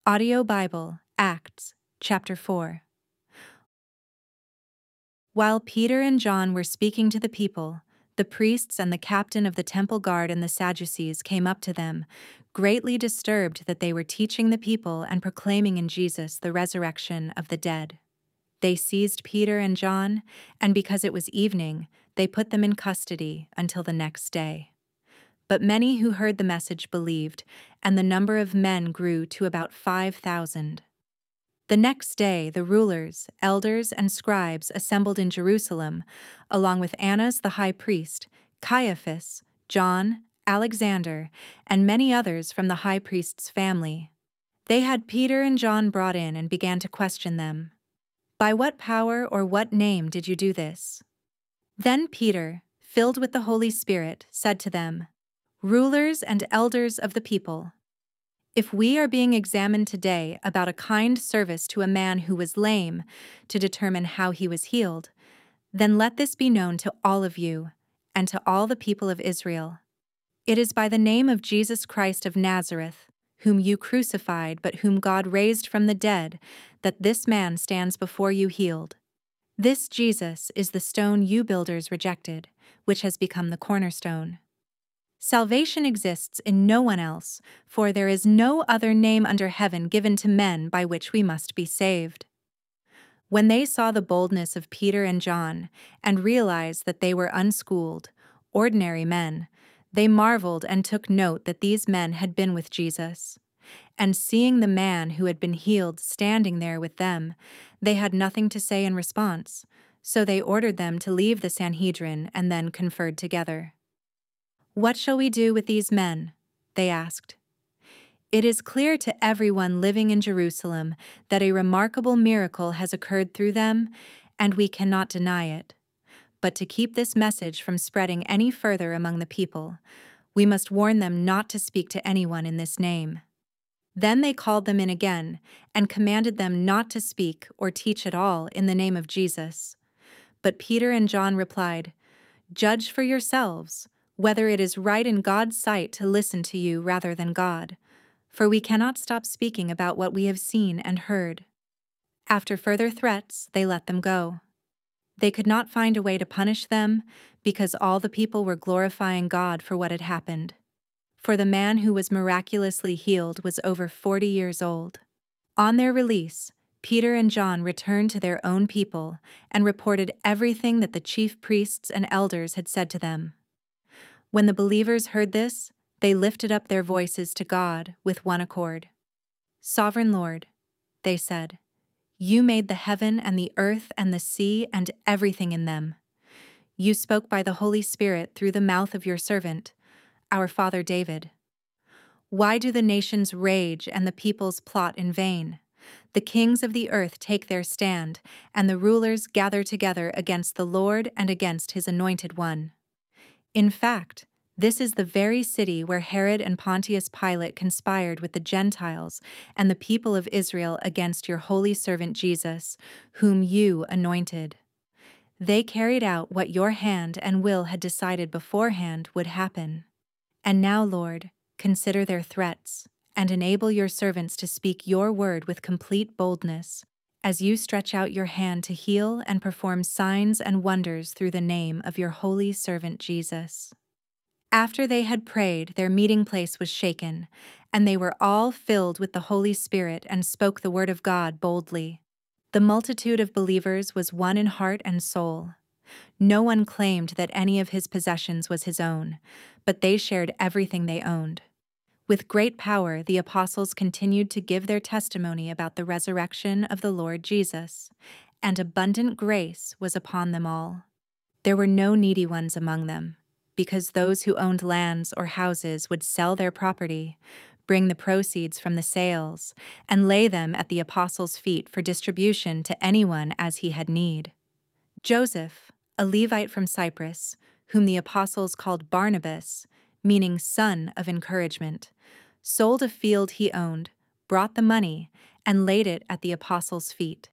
Audio Bible, Acts, chapter 4. While Peter and John were speaking to the people, the priests and the captain of the temple guard and the Sadducees came up to them, greatly disturbed that they were teaching the people and proclaiming in Jesus the resurrection of the dead. They seized Peter and John, and because it was evening, they put them in custody until the next day. But many who heard the message believed, and the number of men grew to about 5,000. The next day, the rulers, elders, and scribes assembled in Jerusalem, along with Annas the high priest, Caiaphas, John, Alexander, and many others from the high priest's family. They had Peter and John brought in and began to question them. "By what power or what name did you do this?" Then Peter, filled with the Holy Spirit, said to them, "Rulers and elders of the people, if we are being examined today about a kind service to a man who was lame to determine how he was healed, then let this be known to all of you and to all the people of Israel. It is by the name of Jesus Christ of Nazareth, whom you crucified but whom God raised from the dead, that this man stands before you healed. This Jesus is the stone you builders rejected, which has become the cornerstone. Salvation exists in no one else, for there is no other name under heaven given to men by which we must be saved." When they saw the boldness of Peter and John and realized that they were unschooled, ordinary men, they marveled and took note that these men had been with Jesus. And seeing the man who had been healed standing there with them, they had nothing to say in response, so they ordered them to leave the Sanhedrin and then conferred together. "What shall we do with these men?" they asked. "It is clear to everyone living in Jerusalem that a remarkable miracle has occurred through them, and we cannot deny it. But to keep this message from spreading any further among the people, we must warn them not to speak to anyone in this name." Then they called them in again and commanded them not to speak or teach at all in the name of Jesus. But Peter and John replied, "Judge for yourselves whether it is right in God's sight to listen to you rather than God, for we cannot stop speaking about what we have seen and heard." After further threats, they let them go. They could not find a way to punish them because all the people were glorifying God for what had happened. For the man who was miraculously healed was over 40 years old. On their release, Peter and John returned to their own people and reported everything that the chief priests and elders had said to them. When the believers heard this, they lifted up their voices to God with one accord. "Sovereign Lord," they said, "you made the heaven and the earth and the sea and everything in them. You spoke by the Holy Spirit through the mouth of your servant, our father David. Why do the nations rage and the peoples plot in vain? The kings of the earth take their stand, and the rulers gather together against the Lord and against his anointed one. In fact, this is the very city where Herod and Pontius Pilate conspired with the Gentiles and the people of Israel against your holy servant Jesus, whom you anointed. They carried out what your hand and will had decided beforehand would happen. And now, Lord, consider their threats, and enable your servants to speak your word with complete boldness, as you stretch out your hand to heal and perform signs and wonders through the name of your holy servant Jesus." After they had prayed, their meeting place was shaken, and they were all filled with the Holy Spirit and spoke the word of God boldly. The multitude of believers was one in heart and soul. No one claimed that any of his possessions was his own, but they shared everything they owned. With great power, the apostles continued to give their testimony about the resurrection of the Lord Jesus, and abundant grace was upon them all. There were no needy ones among them, because those who owned lands or houses would sell their property, bring the proceeds from the sales, and lay them at the apostles' feet for distribution to anyone as he had need. Joseph, a Levite from Cyprus, whom the apostles called Barnabas, meaning son of encouragement, sold a field he owned, brought the money, and laid it at the apostles' feet.